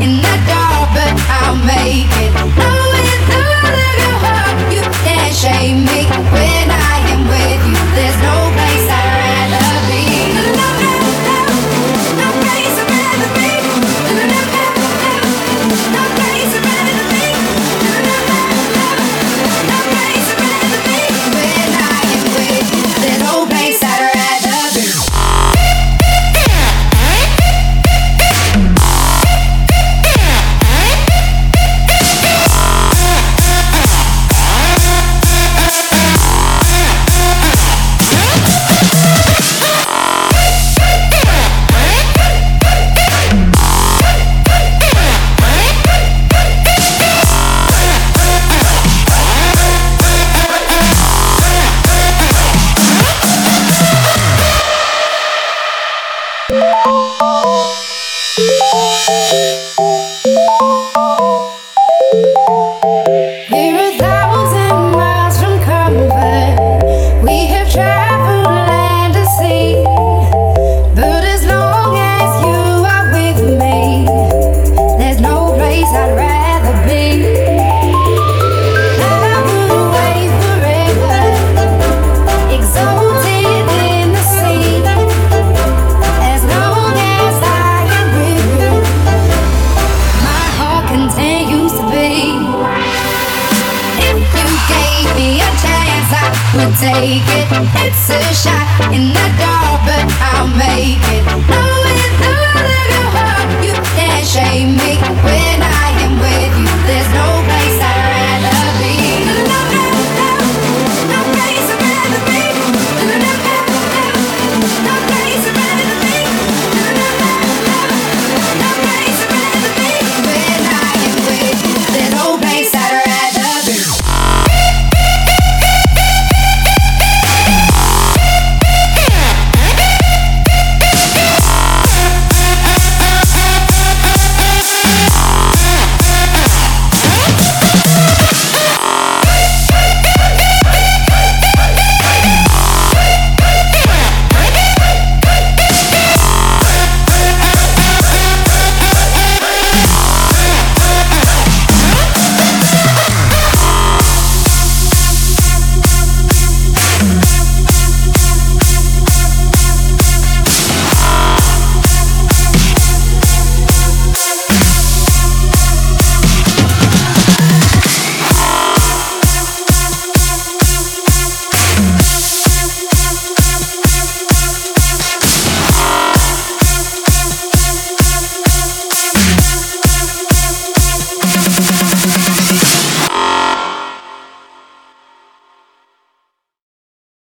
in the dark, but I'll make it. Knowing the little heart, you can't shame me. When I am with you, there's no place I'd rather be. No, no, no, no place I'd rather be. No, no, no, no place I'd rather be. No, no, no, no place I'd rather be. When I am with you, there's no place I'd rather be. We're 1,000 miles from comfort. We have traveled land and sea. But as long as you are with me, there's no place I'd rather be. I would away forever, exalted in the sea. As long as I am with you, my heart continues to beat. If you gave me a chance, I would take it. It's a shot in the dark, but I'll make it. Knowing the little heart, you can't shame me. When I am with you, there's no